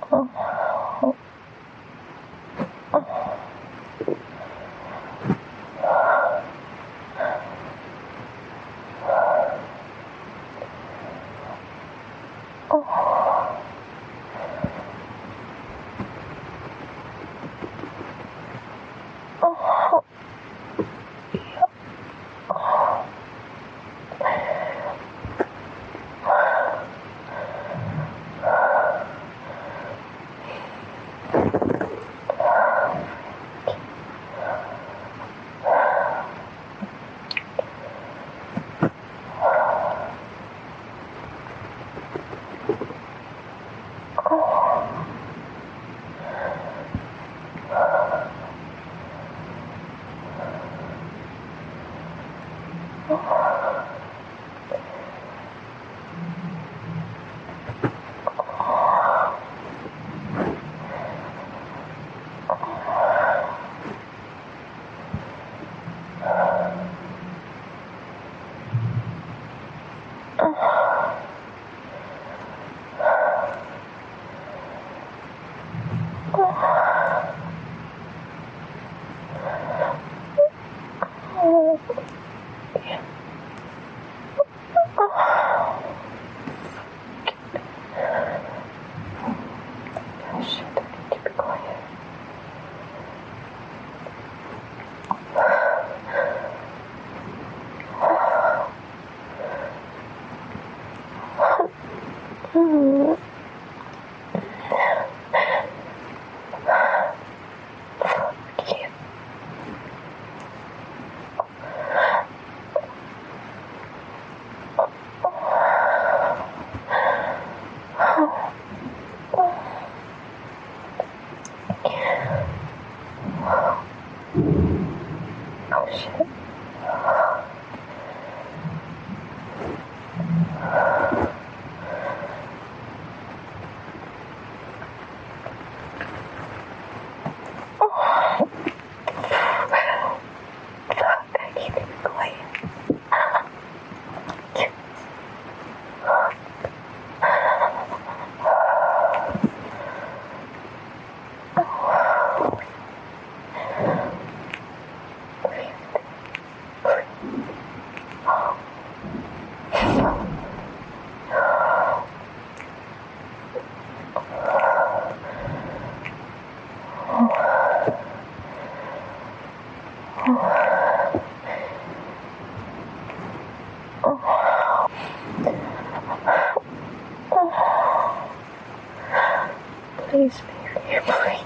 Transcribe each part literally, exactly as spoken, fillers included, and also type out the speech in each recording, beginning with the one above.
Please, baby, please.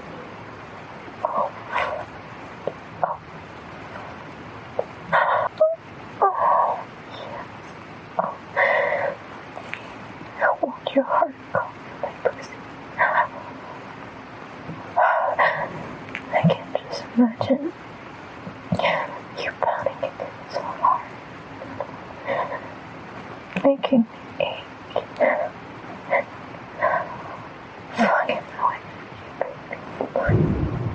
Oh. Oh. Oh. Yes. Oh. Won't your heart go for my pussy? I can just imagine you pounding it so hard, making me ache. Fucking annoying, baby.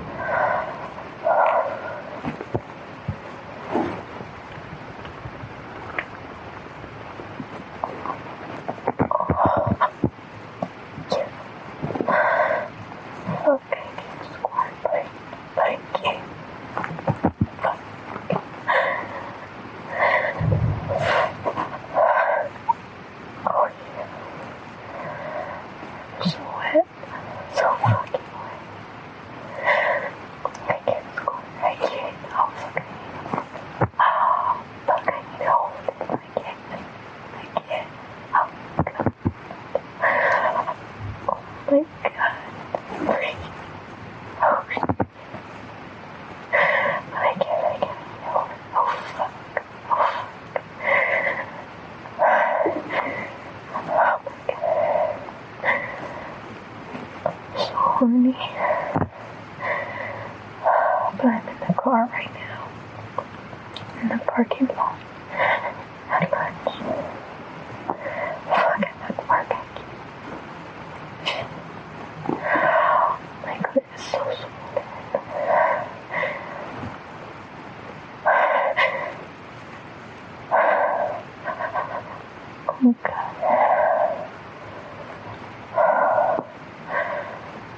Okay, squad, like, like, yeah. Oh yeah. So wet. So fucking wet. I can't squat. I can't. Oh fuck. Oh fuck. I need to hold it. I can't. I can't. Oh god. Oh my god. Breathe. Oh shit. I can't. I can't. Oh, oh fuck. Oh fuck. Oh my god. So horny. But I'm in the car right now. In the parking lot. At lunch. Fuck, I'm at work. I can't. My clit is so swollen. Oh god.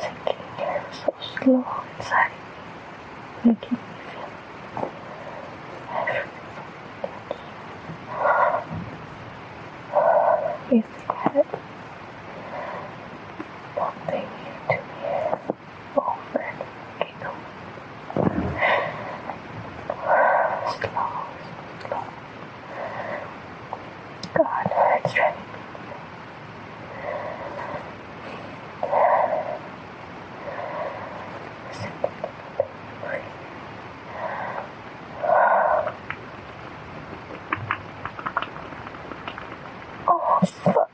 sinking so slow inside, making me feel everything. You regret bumping into me over and giggle. Slow, slow. God, it's driving me. Oh, fuck.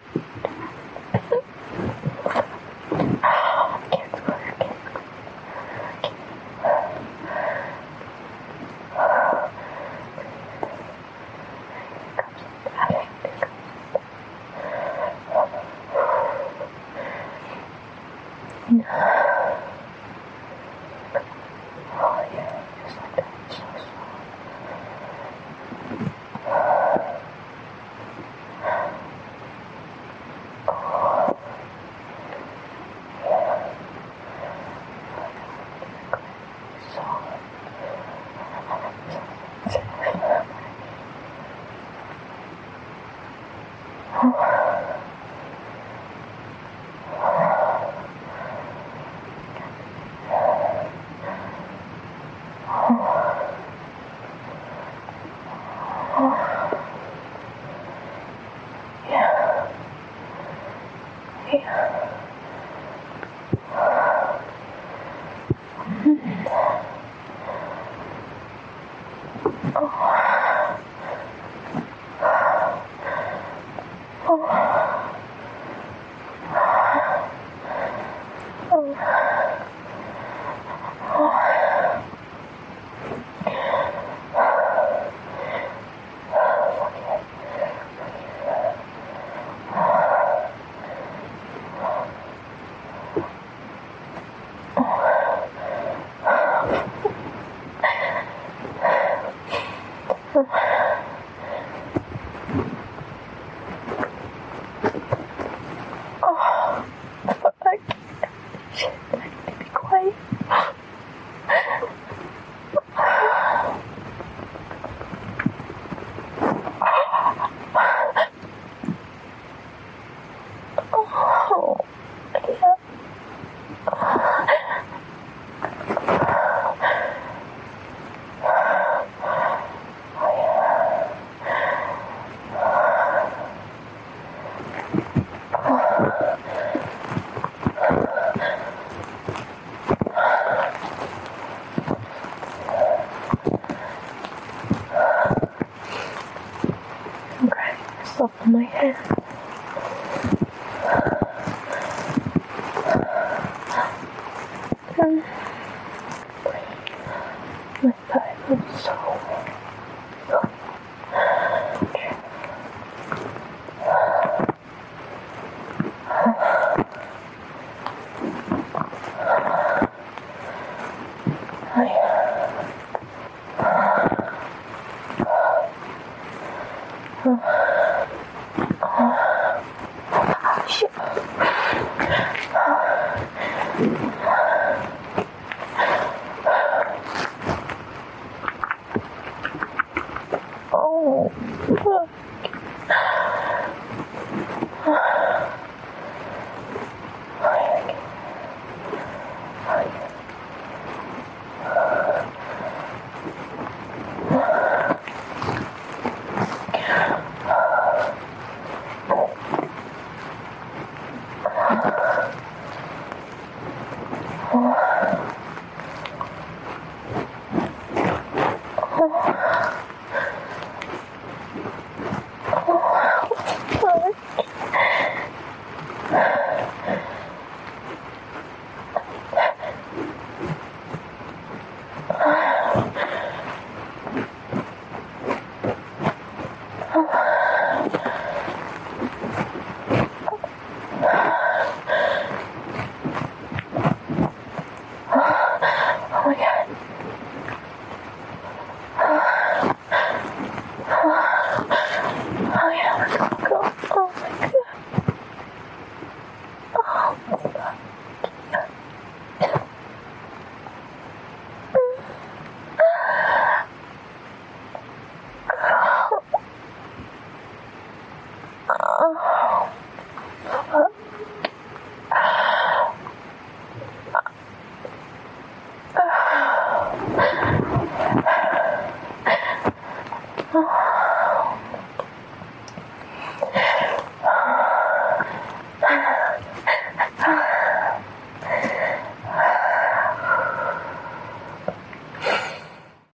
Can't score, can't score. Oh yeah, just like that, so slow. Up on my head. And my body was so, so shit.